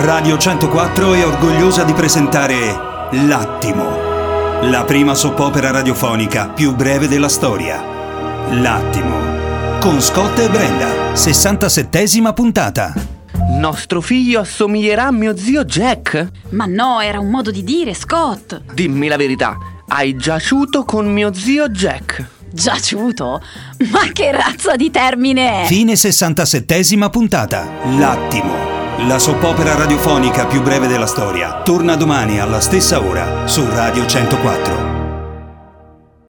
Radio 104 è orgogliosa di presentare L'Attimo, la prima soap opera radiofonica più breve della storia. L'Attimo, con Scott e Brenda, 67ª puntata. Nostro figlio assomiglierà a mio zio Jack? Ma no, era un modo di dire, Scott. Dimmi la verità, hai giaciuto con mio zio Jack? Giaciuto? Ma che razza di termine è? Fine 67ª puntata. L'Attimo, la soap opera radiofonica più breve della storia, torna domani alla stessa ora su Radio 104.